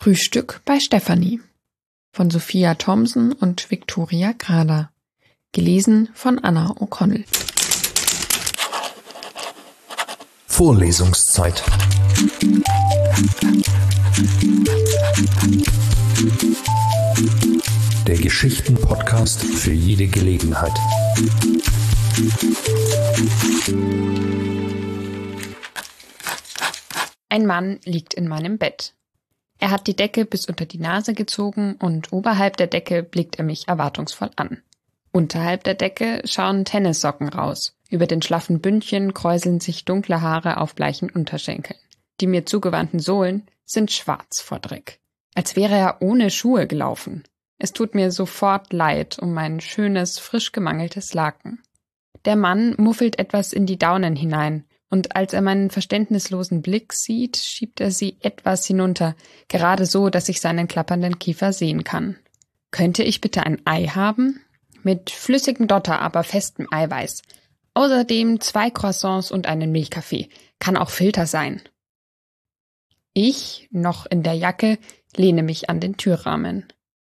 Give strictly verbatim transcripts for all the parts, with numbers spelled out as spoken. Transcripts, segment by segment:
Frühstück bei Stefanie von Sophia Thomsen und Victoria Grader. Gelesen von Anna O'Connell. Vorlesungszeit. Der Geschichten-Podcast für jede Gelegenheit. Ein Mann liegt in meinem Bett. Er hat die Decke bis unter die Nase gezogen und oberhalb der Decke blickt er mich erwartungsvoll an. Unterhalb der Decke schauen Tennissocken raus. Über den schlaffen Bündchen kräuseln sich dunkle Haare auf bleichen Unterschenkeln. Die mir zugewandten Sohlen sind schwarz vor Dreck. Als wäre er ohne Schuhe gelaufen. Es tut mir sofort leid um mein schönes, frisch gemangeltes Laken. Der Mann muffelt etwas in die Daunen hinein, und als er meinen verständnislosen Blick sieht, schiebt er sie etwas hinunter, gerade so, dass ich seinen klappernden Kiefer sehen kann. Könnte ich bitte ein Ei haben? Mit flüssigem Dotter, aber festem Eiweiß. Außerdem zwei Croissants und einen Milchkaffee. Kann auch Filter sein. Ich, noch in der Jacke, lehne mich an den Türrahmen.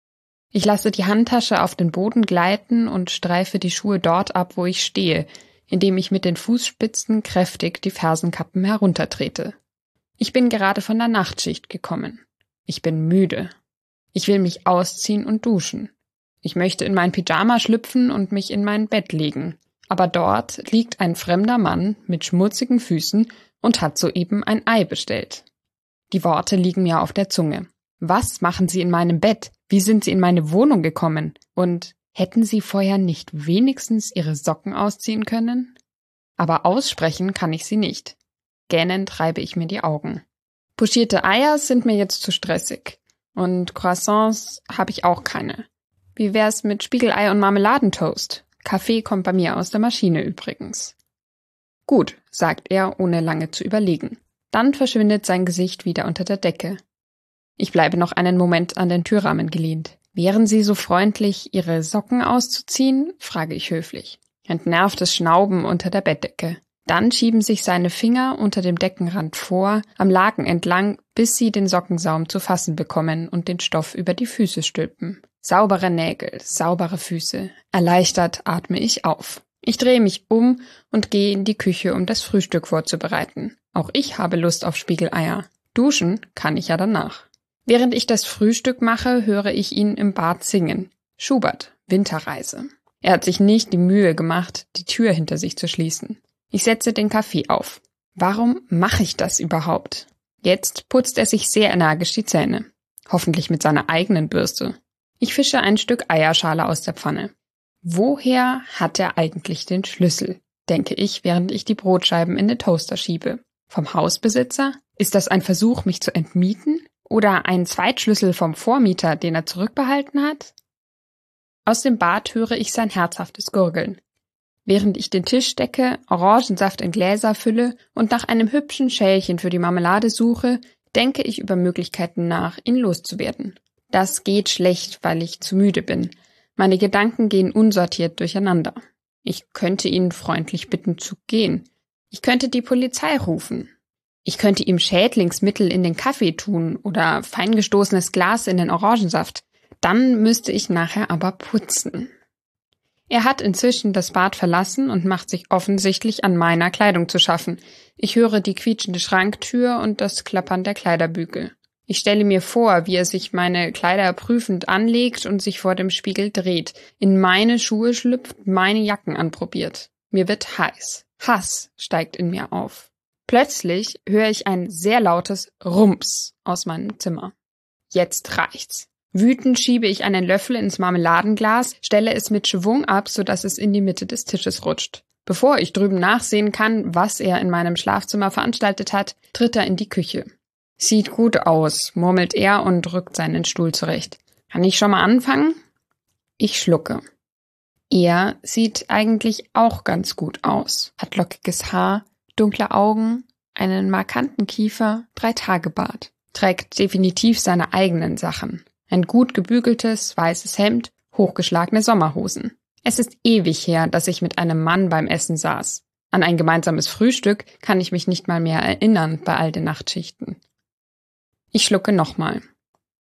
Ich lasse die Handtasche auf den Boden gleiten und streife die Schuhe dort ab, wo ich stehe, indem ich mit den Fußspitzen kräftig die Fersenkappen heruntertrete. Ich bin gerade von der Nachtschicht gekommen. Ich bin müde. Ich will mich ausziehen und duschen. Ich möchte in mein Pyjama schlüpfen und mich in mein Bett legen. Aber dort liegt ein fremder Mann mit schmutzigen Füßen und hat soeben ein Ei bestellt. Die Worte liegen mir auf der Zunge. Was machen Sie in meinem Bett? Wie sind Sie in meine Wohnung gekommen? Und hätten Sie vorher nicht wenigstens Ihre Socken ausziehen können? Aber aussprechen kann ich sie nicht. Gähnend reibe ich mir die Augen. Pochierte Eier sind mir jetzt zu stressig. Und Croissants habe ich auch keine. Wie wär's mit Spiegelei und Marmeladentoast? Kaffee kommt bei mir aus der Maschine übrigens. Gut, sagt er, ohne lange zu überlegen. Dann verschwindet sein Gesicht wieder unter der Decke. Ich bleibe noch einen Moment an den Türrahmen gelehnt. »Wären Sie so freundlich, Ihre Socken auszuziehen?« frage ich höflich. Entnervtes Schnauben unter der Bettdecke. Dann schieben sich seine Finger unter dem Deckenrand vor, am Laken entlang, bis sie den Sockensaum zu fassen bekommen und den Stoff über die Füße stülpen. Saubere Nägel, saubere Füße. Erleichtert atme ich auf. Ich drehe mich um und gehe in die Küche, um das Frühstück vorzubereiten. Auch ich habe Lust auf Spiegeleier. Duschen kann ich ja danach. Während ich das Frühstück mache, höre ich ihn im Bad singen. Schubert, Winterreise. Er hat sich nicht die Mühe gemacht, die Tür hinter sich zu schließen. Ich setze den Kaffee auf. Warum mache ich das überhaupt? Jetzt putzt er sich sehr energisch die Zähne. Hoffentlich mit seiner eigenen Bürste. Ich fische ein Stück Eierschale aus der Pfanne. Woher hat er eigentlich den Schlüssel? Denke ich, während ich die Brotscheiben in den Toaster schiebe. Vom Hausbesitzer? Ist das ein Versuch, mich zu entmieten? Oder ein Zweitschlüssel vom Vormieter, den er zurückbehalten hat? Aus dem Bad höre ich sein herzhaftes Gurgeln. Während ich den Tisch decke, Orangensaft in Gläser fülle und nach einem hübschen Schälchen für die Marmelade suche, denke ich über Möglichkeiten nach, ihn loszuwerden. Das geht schlecht, weil ich zu müde bin. Meine Gedanken gehen unsortiert durcheinander. Ich könnte ihn freundlich bitten zu gehen. Ich könnte die Polizei rufen. Ich könnte ihm Schädlingsmittel in den Kaffee tun oder feingestoßenes Glas in den Orangensaft. Dann müsste ich nachher aber putzen. Er hat inzwischen das Bad verlassen und macht sich offensichtlich an meiner Kleidung zu schaffen. Ich höre die quietschende Schranktür und das Klappern der Kleiderbügel. Ich stelle mir vor, wie er sich meine Kleider prüfend anlegt und sich vor dem Spiegel dreht, in meine Schuhe schlüpft, meine Jacken anprobiert. Mir wird heiß. Hass steigt in mir auf. Plötzlich höre ich ein sehr lautes Rums aus meinem Zimmer. Jetzt reicht's. Wütend schiebe ich einen Löffel ins Marmeladenglas, stelle es mit Schwung ab, sodass es in die Mitte des Tisches rutscht. Bevor ich drüben nachsehen kann, was er in meinem Schlafzimmer veranstaltet hat, tritt er in die Küche. Sieht gut aus, murmelt er und rückt seinen Stuhl zurecht. Kann ich schon mal anfangen? Ich schlucke. Er sieht eigentlich auch ganz gut aus. Hat lockiges Haar, dunkle Augen, einen markanten Kiefer, drei Tage Bart. Trägt definitiv seine eigenen Sachen. Ein gut gebügeltes, weißes Hemd, hochgeschlagene Sommerhosen. Es ist ewig her, dass ich mit einem Mann beim Essen saß. An ein gemeinsames Frühstück kann ich mich nicht mal mehr erinnern bei all den Nachtschichten. Ich schlucke nochmal.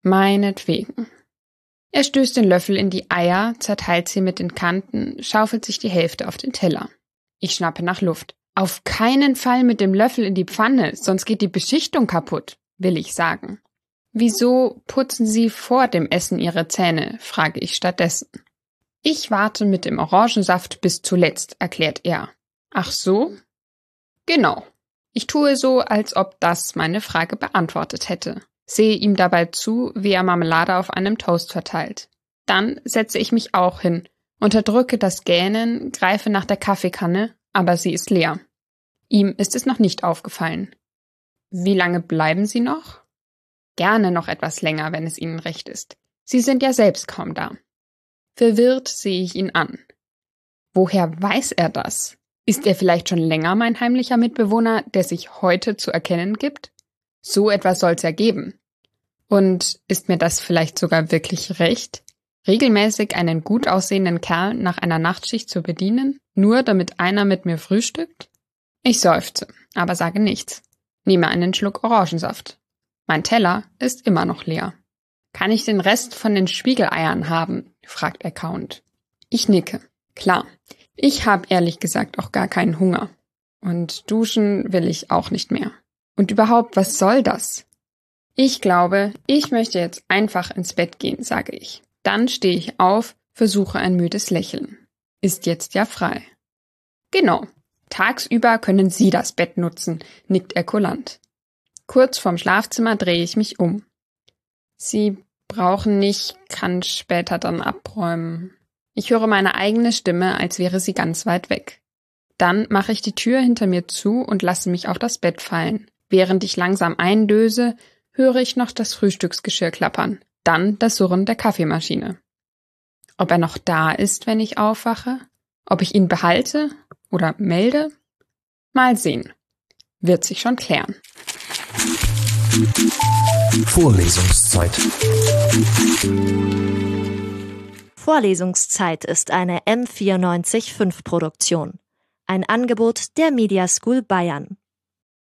Meinetwegen. Er stößt den Löffel in die Eier, zerteilt sie mit den Kanten, schaufelt sich die Hälfte auf den Teller. Ich schnappe nach Luft. Auf keinen Fall mit dem Löffel in die Pfanne, sonst geht die Beschichtung kaputt, will ich sagen. Wieso putzen Sie vor dem Essen Ihre Zähne, frage ich stattdessen. Ich warte mit dem Orangensaft bis zuletzt, erklärt er. Ach so? Genau. Ich tue so, als ob das meine Frage beantwortet hätte. Sehe ihm dabei zu, wie er Marmelade auf einem Toast verteilt. Dann setze ich mich auch hin, unterdrücke das Gähnen, greife nach der Kaffeekanne, aber sie ist leer. Ihm ist es noch nicht aufgefallen. Wie lange bleiben Sie noch? Gerne noch etwas länger, wenn es Ihnen recht ist. Sie sind ja selbst kaum da. Verwirrt sehe ich ihn an. Woher weiß er das? Ist er vielleicht schon länger mein heimlicher Mitbewohner, der sich heute zu erkennen gibt? So etwas soll's ja geben. Und ist mir das vielleicht sogar wirklich recht, regelmäßig einen gut aussehenden Kerl nach einer Nachtschicht zu bedienen, nur damit einer mit mir frühstückt? Ich seufze, aber sage nichts. Nehme einen Schluck Orangensaft. Mein Teller ist immer noch leer. Kann ich den Rest von den Spiegeleiern haben? Fragt er kauend. Ich nicke. Klar, ich habe ehrlich gesagt auch gar keinen Hunger. Und duschen will ich auch nicht mehr. Und überhaupt, was soll das? Ich glaube, ich möchte jetzt einfach ins Bett gehen, sage ich. Dann stehe ich auf, versuche ein müdes Lächeln. Ist jetzt ja frei. Genau. Tagsüber können Sie das Bett nutzen, nickt er kulant. Kurz vorm Schlafzimmer drehe ich mich um. Sie brauchen nicht, kann später dann abräumen. Ich höre meine eigene Stimme, als wäre sie ganz weit weg. Dann mache ich die Tür hinter mir zu und lasse mich auf das Bett fallen. Während ich langsam eindöse, höre ich noch das Frühstücksgeschirr klappern, dann das Surren der Kaffeemaschine. Ob er noch da ist, wenn ich aufwache? Ob ich ihn behalte oder melde? Mal sehen. Wird sich schon klären. Vorlesungszeit. Vorlesungszeit ist eine M vierundneunzig Komma fünf Produktion. Ein Angebot der Media School Bayern.